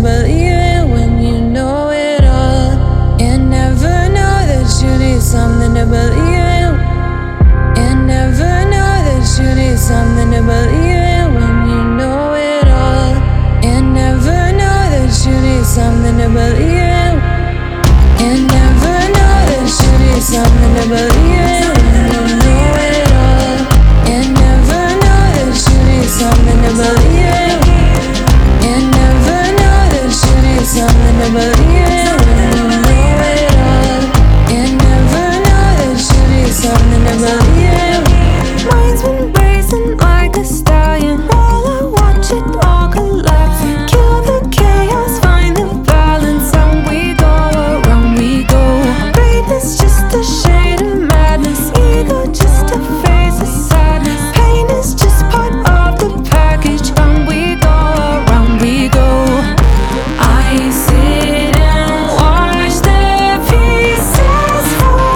believe it when you know it all. And never know that you need something to believe in. And never know that you need something to believe in when you know it all. And never know that you need something to believe in. And never know that you need something to believe in when you know it all. And never know that you need something to believe in. And never know that you need something to believe in when you know it all. And never know that you need something to believe in. Mind's been racing like a stallion. While I watch it all collapse, kill the chaos, find the balance. And we go around, we go. Breathe is just a shade of madness. Ego just a phase of sadness. Pain is just part of the package. And we go around, we go. I sit and watch the pieces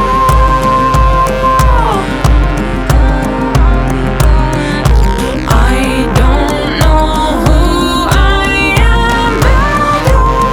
fall. I don't know who I am at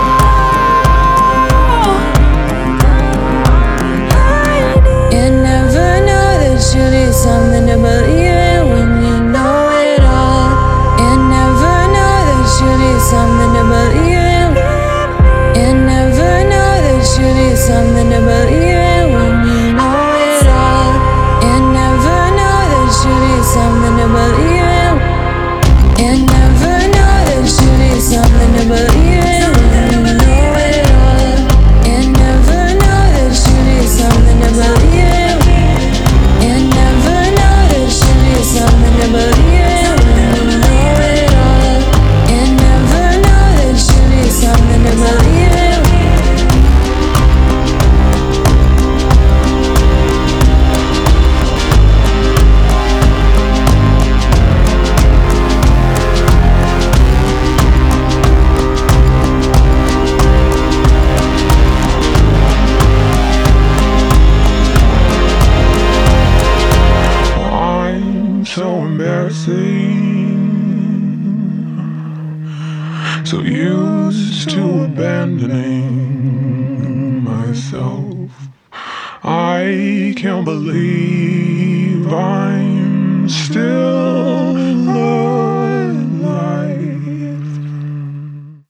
all. And never know that you need something to believe in when you know it all. And never know that you need something to believe in. And never know that you need something to believe in when you know it all. And never know that you need something to believe in. And never know that you need something to believe in when you know it all. And never know that you need something to believe in. And never know that you need something to believe in when you know it all. And never know that you need something to believe in. I'm so embarrassing, so used to abandoning myself. I can't believe I'm still